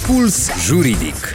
Puls Juridic.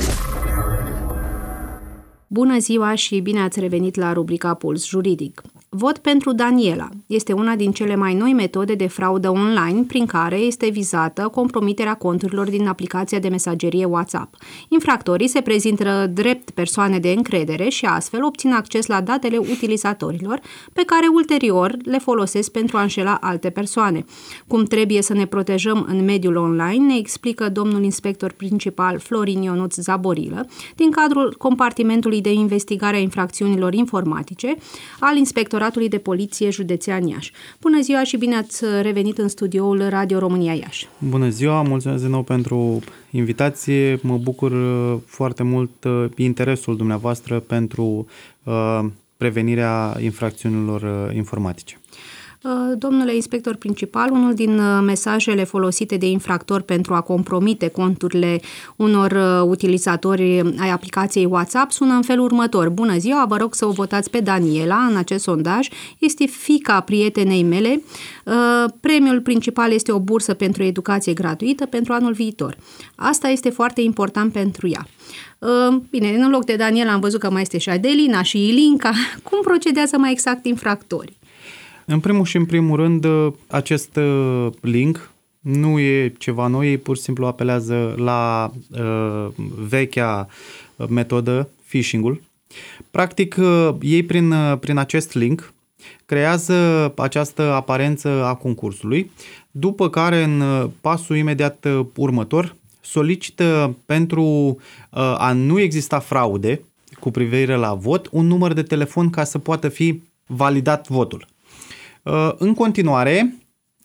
Bună ziua și bine ați revenit la rubrica Puls Juridic. Vot pentru Daniela este una din cele mai noi metode de fraudă online prin care este vizată compromiterea conturilor din aplicația de mesagerie WhatsApp. Infractorii se prezintă drept persoane de încredere și astfel obțin acces la datele utilizatorilor pe care ulterior le folosesc pentru a înșela alte persoane. Cum trebuie să ne protejăm în mediul online ne explică domnul inspector principal Florin Ionuț Zaborilă din cadrul compartimentului de investigare a infracțiunilor informatice al Inspectoratului de Poliție Județean Iași. Bună ziua și bine ați revenit în studioul Radio România Iași. Bună ziua, mulțumesc din nou pentru invitație. Mă bucur foarte mult interesul dumneavoastră pentru prevenirea infracțiunilor informatice. Domnule inspector principal, unul din mesajele folosite de infractori pentru a compromite conturile unor utilizatori ai aplicației WhatsApp sună în felul următor. Bună ziua, vă rog să o votați pe Daniela în acest sondaj. Este fiica prietenei mele. Premiul principal este o bursă pentru educație gratuită pentru anul viitor. Asta este foarte important pentru ea. Bine, în loc de Daniela am văzut că mai este și Adelina și Ilinca. Cum procedează mai exact infractorii? În primul și în primul rând, acest link nu e ceva nou, ei pur și simplu apelează la vechea metodă, phishing-ul. Practic, ei prin acest link creează această aparență a concursului, după care în pasul imediat următor solicită pentru a nu exista fraude cu privire la vot un număr de telefon ca să poată fi validat votul. În continuare,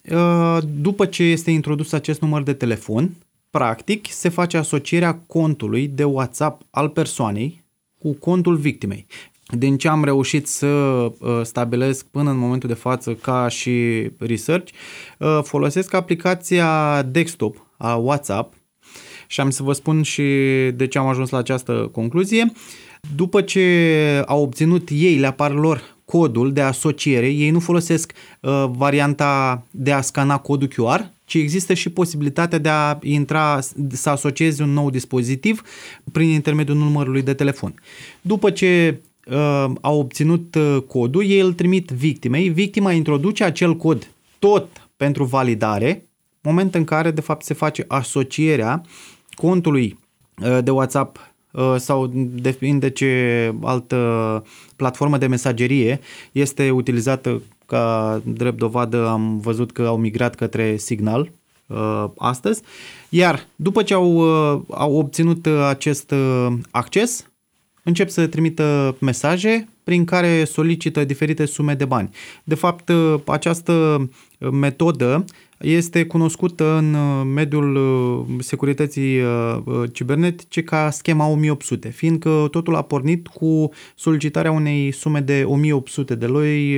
după ce este introdus acest număr de telefon, practic se face asocierea contului de WhatsApp al persoanei cu contul victimei. Din ce am reușit să stabilesc până în momentul de față ca și research, folosesc aplicația desktop a WhatsApp și am să vă spun și de ce am ajuns la această concluzie. După ce au obținut ei, le apar lor codul de asociere, ei nu folosesc varianta de a scana codul QR, ci există și posibilitatea de a intra, să asocieze un nou dispozitiv prin intermediul numărului de telefon. După ce au obținut codul, ei îl trimit victimei, victima introduce acel cod tot pentru validare, moment în care de fapt se face asocierea contului de WhatsApp sau depinde de ce altă platformă de mesagerie este utilizată. Ca drept dovadă am văzut că au migrat către Signal astăzi, iar după ce au obținut acest acces, încep să trimită mesaje prin care solicită diferite sume de bani. De fapt, această metodă este cunoscută în mediul securității cibernetice ca schema 1800, fiindcă totul a pornit cu solicitarea unei sume de 1800 de lei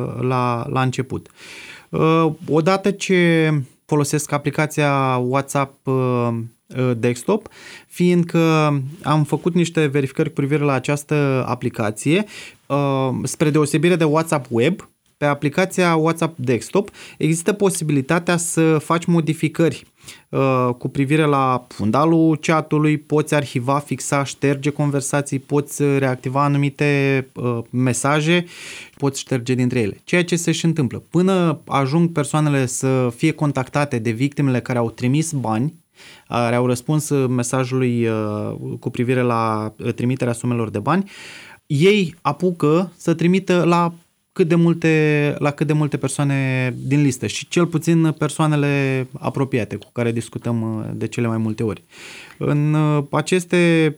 la început. Odată ce folosesc aplicația WhatsApp desktop, fiindcă am făcut niște verificări cu privire la această aplicație, spre deosebire de WhatsApp Web, pe aplicația WhatsApp Desktop există posibilitatea să faci modificări cu privire la fundalul chatului, poți arhiva, fixa, șterge conversații, poți reactiva anumite mesaje, poți șterge dintre ele. Ceea ce se și întâmplă. Până ajung persoanele să fie contactate de victimele care au trimis bani, care au răspuns mesajului cu privire la trimiterea sumelor de bani, ei apucă să trimită la cât de multe persoane din listă și cel puțin persoanele apropiate cu care discutăm de cele mai multe ori. În aceste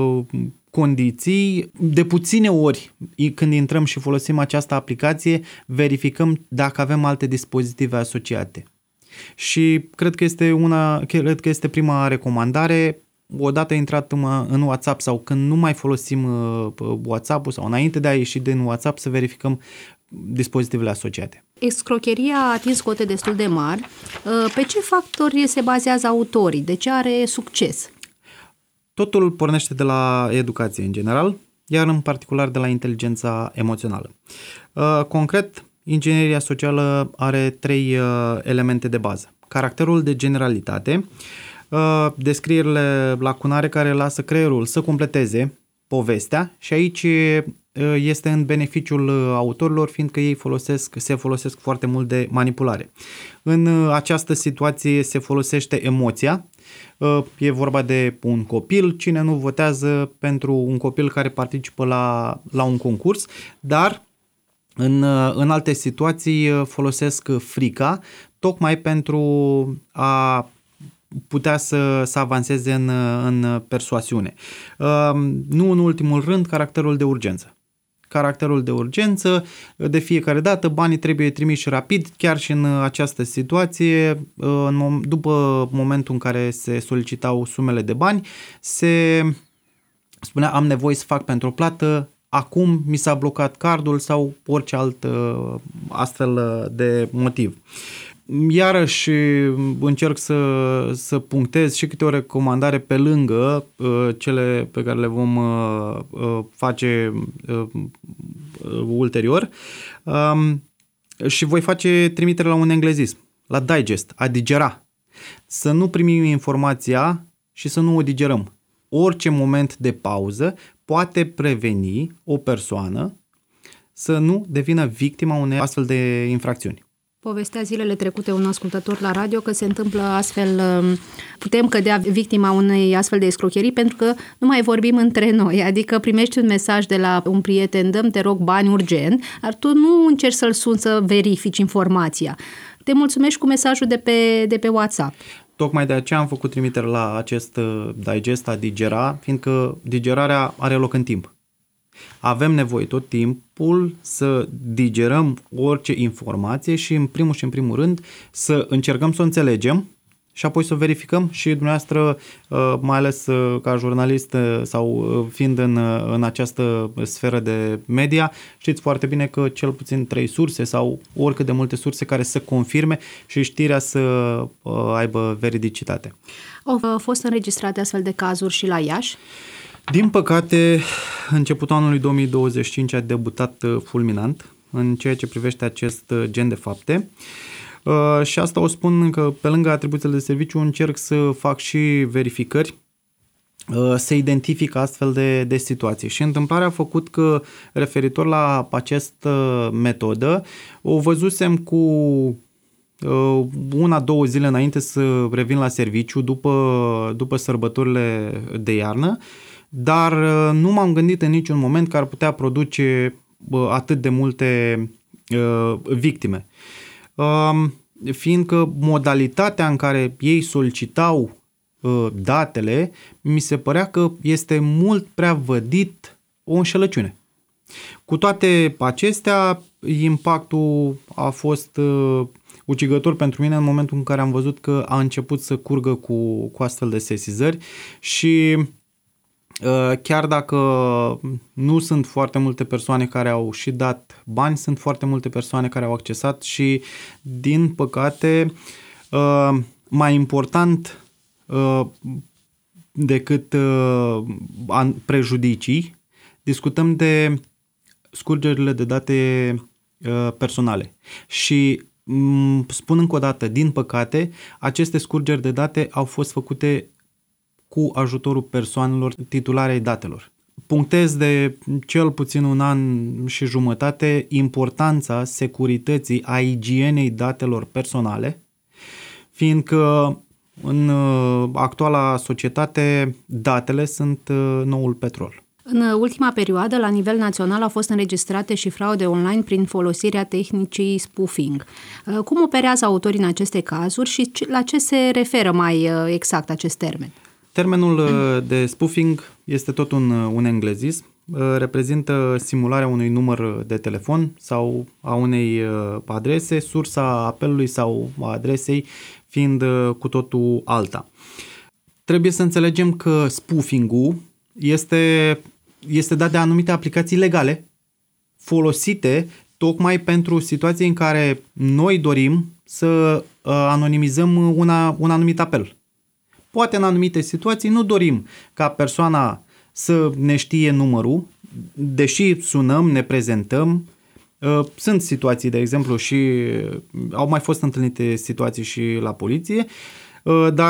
condiții, de puține ori când intrăm și folosim această aplicație, verificăm dacă avem alte dispozitive asociate. Și cred că este prima recomandare. Odată intrat în WhatsApp sau când nu mai folosim WhatsApp-ul sau înainte de a ieși din WhatsApp să verificăm dispozitivele asociate. Escrocheria a atins cote destul de mari. Pe ce factori se bazează autorii? De ce are succes? Totul pornește de la educație în general, iar în particular de la inteligența emoțională. Concret, ingineria socială are 3 elemente de bază. Caracterul de generalitate, descrierile lacunare care lasă creierul să completeze povestea și aici este în beneficiul autorilor, fiindcă ei se folosesc foarte mult de manipulare. În această situație se folosește emoția. E vorba de un copil, cine nu votează pentru un copil care participă la un concurs, dar în alte situații folosesc frica, tocmai pentru a putea să avanseze în persoasiune. Nu în ultimul rând, caracterul de urgență. Caracterul de urgență, de fiecare dată banii trebuie trimiși rapid, chiar și în această situație, după momentul în care se solicitau sumele de bani, se spunea am nevoie să fac pentru o plată, acum mi s-a blocat cardul sau orice alt astfel de motiv. Iarăși încerc să punctez și câte o recomandare pe lângă cele pe care le vom face ulterior și voi face trimitere la un englezism, la digest, a digera. Să nu primim informația și să nu o digerăm. Orice moment de pauză poate preveni o persoană să nu devină victima unei astfel de infracțiuni. Povestea zilele trecute un ascultător la radio că se întâmplă astfel, putem cădea victima unei astfel de escrocherii pentru că nu mai vorbim între noi, adică primești un mesaj de la un prieten, dă-mi, te rog, bani urgent, dar tu nu încerci să-l suni să verifici informația. Te mulțumești cu mesajul de pe WhatsApp. Tocmai de aceea am făcut trimitere la acest digest, a digera, fiindcă digerarea are loc în timp. Avem nevoie tot timpul să digerăm orice informație și în primul rând să încercăm să o înțelegem și apoi să o verificăm și dumneavoastră, mai ales ca jurnalist sau fiind în această sferă de media, știți foarte bine că cel puțin 3 surse sau oricât de multe surse care să confirme și știrea să aibă veridicitate. Au fost înregistrate astfel de cazuri și la Iași? Din păcate, începutul anului 2025 a debutat fulminant în ceea ce privește acest gen de fapte și asta o spun că pe lângă atribuțiile de serviciu încerc să fac și verificări, să identific astfel de situații. Și întâmplarea a făcut că referitor la această metodă o văzusem cu 1-2 zile înainte să revin la serviciu după sărbătorile de iarnă, dar nu m-am gândit în niciun moment că ar putea produce atât de multe victime. Fiindcă modalitatea în care ei solicitau datele, mi se părea că este mult prea vădit o înșelăciune. Cu toate acestea, impactul a fost ucigător pentru mine în momentul în care am văzut că a început să curgă cu astfel de sesizări și chiar dacă nu sunt foarte multe persoane care au și dat bani, sunt foarte multe persoane care au accesat și, din păcate, mai important decât prejudicii, discutăm de scurgerile de date personale. Și spun încă o dată, din păcate, aceste scurgeri de date au fost făcute cu ajutorul persoanelor titulare ai datelor. Punctez de cel puțin 1 an și jumătate importanța securității, a igienei datelor personale, fiindcă în actuala societate datele sunt noul petrol. În ultima perioadă, la nivel național, au fost înregistrate și fraude online prin folosirea tehnicii spoofing. Cum operează autorii în aceste cazuri și la ce se referă mai exact acest termen? Termenul de spoofing este tot un englezism. Reprezintă simularea unui număr de telefon sau a unei adrese, sursa apelului sau a adresei fiind cu totul alta. Trebuie să înțelegem că spoofing-ul este dat de anumite aplicații legale folosite tocmai pentru situații în care noi dorim să anonimizăm un anumit apel. Poate în anumite situații nu dorim ca persoana să ne știe numărul, deși sunăm, ne prezentăm. Sunt situații, de exemplu, și au mai fost întâlnite situații și la poliție, dar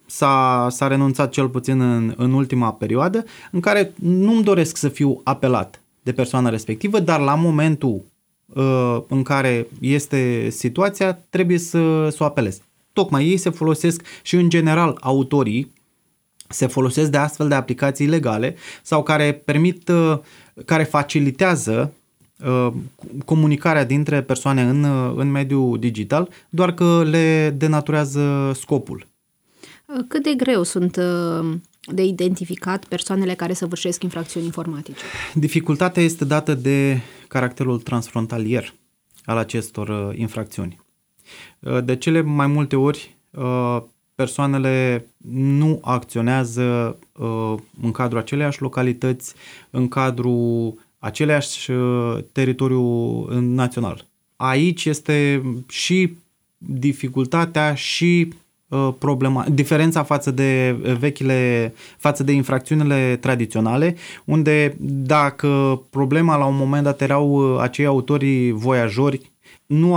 s-a renunțat cel puțin în ultima perioadă, în care nu-mi doresc să fiu apelat de persoana respectivă, dar la momentul în care este situația, trebuie să o apelez. Tocmai ei se folosesc și în general autorii se folosesc de astfel de aplicații legale sau care permit, care facilitează comunicarea dintre persoane în mediul digital, doar că le denaturează scopul. Cât de greu sunt de identificat persoanele care săvârșesc infracțiuni informatice? Dificultatea este dată de caracterul transfrontalier al acestor infracțiuni. De cele mai multe ori, persoanele nu acționează în cadrul aceleiași localități, în cadrul aceleiași teritoriu național. Aici este și dificultatea și diferența față de infracțiunile tradiționale, unde dacă problema la un moment dat erau acei autori voiajori, nu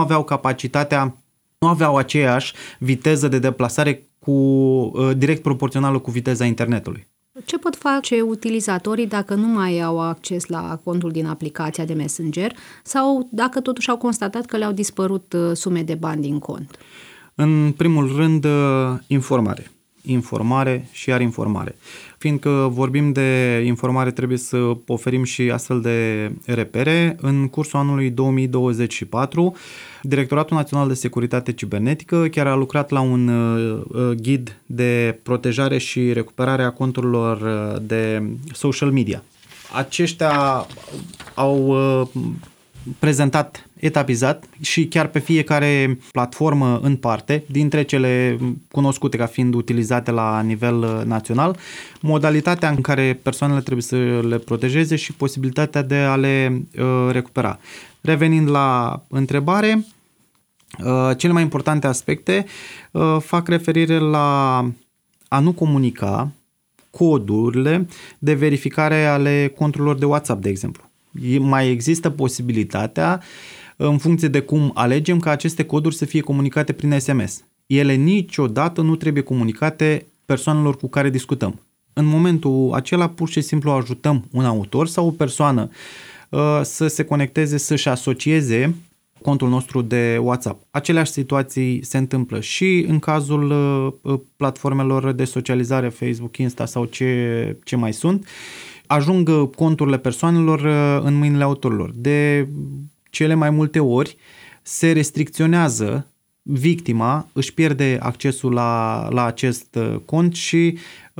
aveau aceeași viteză de deplasare direct proporțională cu viteza internetului. Ce pot face utilizatorii dacă nu mai au acces la contul din aplicația de Messenger sau dacă totuși au constatat că le-au dispărut sume de bani din cont? În primul rând, informare și iar informare. Fiindcă vorbim de informare, trebuie să oferim și astfel de repere. În cursul anului 2024, Directoratul Național de Securitate Cibernetică chiar a lucrat la un ghid de protejare și recuperare a conturilor de social media. Aceștia au prezentat etapizat și chiar pe fiecare platformă în parte, dintre cele cunoscute ca fiind utilizate la nivel național, modalitatea în care persoanele trebuie să le protejeze și posibilitatea de a le recupera. Revenind la întrebare, cele mai importante aspecte fac referire la a nu comunica codurile de verificare ale conturilor de WhatsApp, de exemplu. Mai există posibilitatea, în funcție de cum alegem, ca aceste coduri să fie comunicate prin SMS. Ele niciodată nu trebuie comunicate persoanelor cu care discutăm. În momentul acela, pur și simplu ajutăm un autor sau o persoană să se conecteze, să-și asocieze contul nostru de WhatsApp. Aceleași situații se întâmplă și în cazul platformelor de socializare, Facebook, Insta sau ce mai sunt. Ajung conturile persoanelor în mâinile autorilor. De cele mai multe ori se restricționează, victima își pierde accesul la acest cont și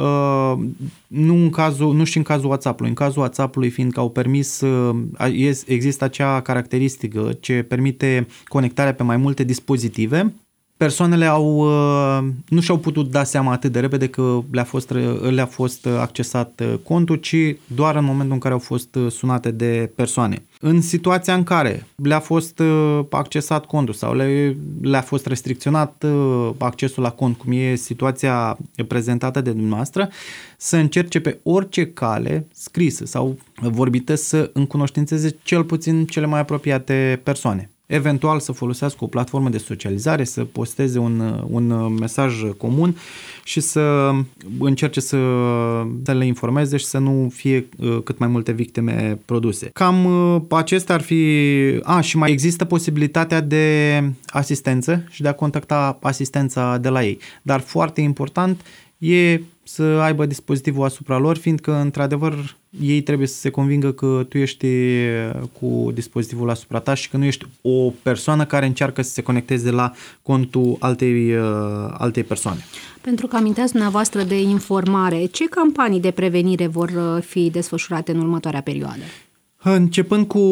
nu și în cazul WhatsApp-ului. În cazul WhatsApp-ului, fiindcă au permis, există acea caracteristică ce permite conectarea pe mai multe dispozitive, persoanele nu și-au putut da seama atât de repede că le-a fost accesat contul, ci doar în momentul în care au fost sunate de persoane. În situația în care le-a fost accesat contul sau le-a fost restricționat accesul la cont, cum e situația prezentată de dumneavoastră, să încerce pe orice cale scrisă sau vorbită să încunoștințeze cel puțin cele mai apropiate persoane. Eventual să folosească o platformă de socializare, să posteze un mesaj comun și să încerce să le informeze și să nu fie cât mai multe victime produse. Cam acestea ar fi... și mai există posibilitatea de asistență și de a contacta asistența de la ei. Dar foarte important e să aibă dispozitivul asupra lor, fiindcă, într-adevăr, ei trebuie să se convingă că tu ești cu dispozitivul asupra ta și că nu ești o persoană care încearcă să se conecteze la contul altei persoane. Pentru că aminteați dumneavoastră de informare, ce campanii de prevenire vor fi desfășurate în următoarea perioadă? Începând cu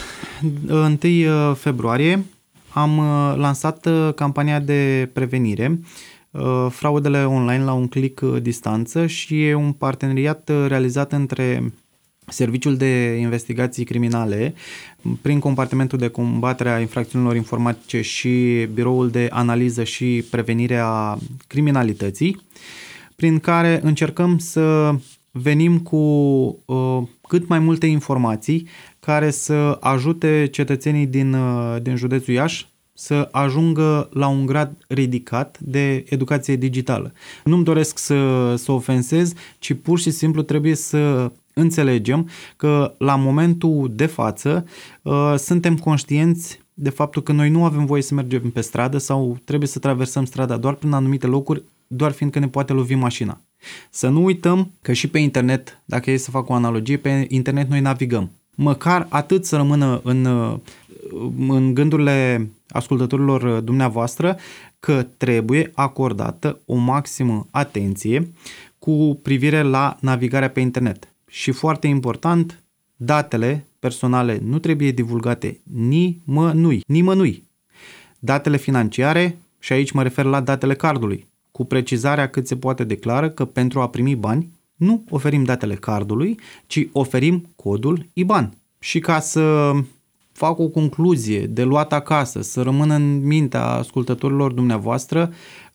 1 februarie, am lansat campania de prevenire fraudele online la un click distanță și e un parteneriat realizat între Serviciul de Investigații Criminale prin compartimentul de combatere a infracțiunilor informatice și Biroul de Analiză și Prevenire a Criminalității, prin care încercăm să venim cu cât mai multe informații care să ajute cetățenii din județul Iași să ajungă la un grad ridicat de educație digitală. Nu-mi doresc să ofensez, ci pur și simplu trebuie să înțelegem că la momentul de față suntem conștienți de faptul că noi nu avem voie să mergem pe stradă sau trebuie să traversăm strada doar prin anumite locuri, doar fiindcă ne poate lovi mașina. Să nu uităm că și pe internet, dacă e să fac o analogie, pe internet noi navigăm. Măcar atât să rămână în gândurile ascultătorilor dumneavoastră că trebuie acordată o maximă atenție cu privire la navigarea pe internet. Și foarte important, personale nu trebuie divulgate nimănui. Datele financiare, și aici mă refer la datele cardului, cu precizarea cât se poate declară că pentru a primi bani nu oferim datele cardului, ci oferim codul IBAN. Și ca să fac o concluzie de luat acasă, să rămână în mintea ascultătorilor dumneavoastră,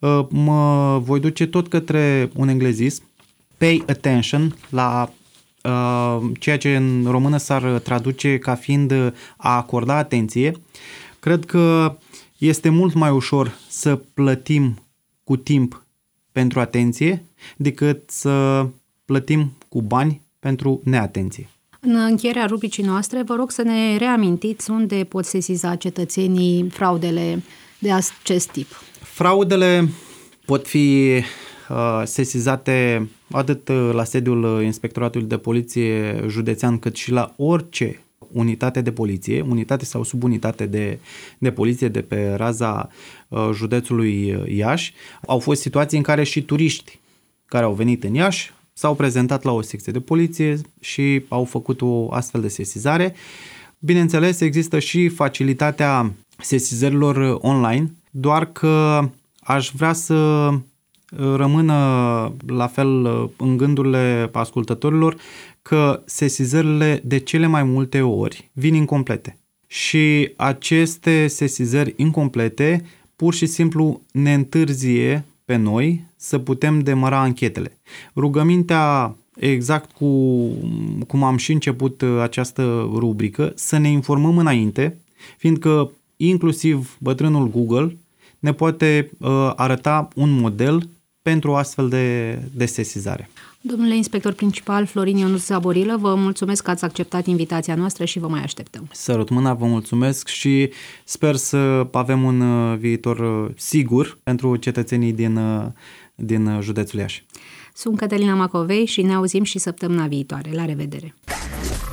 mă voi duce tot către un englezism, pay attention, la ceea ce în română s-ar traduce ca fiind a acorda atenție. Cred că este mult mai ușor să plătim cu timp pentru atenție decât să plătim cu bani pentru neatenție. În încheierea rubricii noastre, vă rog să ne reamintiți unde pot sesiza cetățenii fraudele de acest tip. Fraudele pot fi sesizate atât la sediul Inspectoratului de Poliție Județean, cât și la orice unitate de poliție, unitate sau subunitate de poliție de pe raza județului Iași. Au fost situații în care și turiști care au venit în Iași s-au prezentat la o secție de poliție și au făcut o astfel de sesizare. Bineînțeles, există și facilitatea sesizărilor online, doar că aș vrea să rămână la fel în gândurile ascultătorilor că sesizările de cele mai multe ori vin incomplete. Și aceste sesizări incomplete pur și simplu ne întârzie pe noi să putem demara anchetele. Rugămintea, exact cum am și început această rubrică, să ne informăm înainte, fiindcă inclusiv bătrânul Google ne poate arăta un model pentru o astfel de sesizare. Domnule inspector principal Florin Ionuț Zaborilă, vă mulțumesc că ați acceptat invitația noastră și vă mai așteptăm. Sărut mâna, vă mulțumesc și sper să avem un viitor sigur pentru cetățenii din județul Iași. Sunt Cătălina Macovei și ne auzim și săptămâna viitoare. La revedere!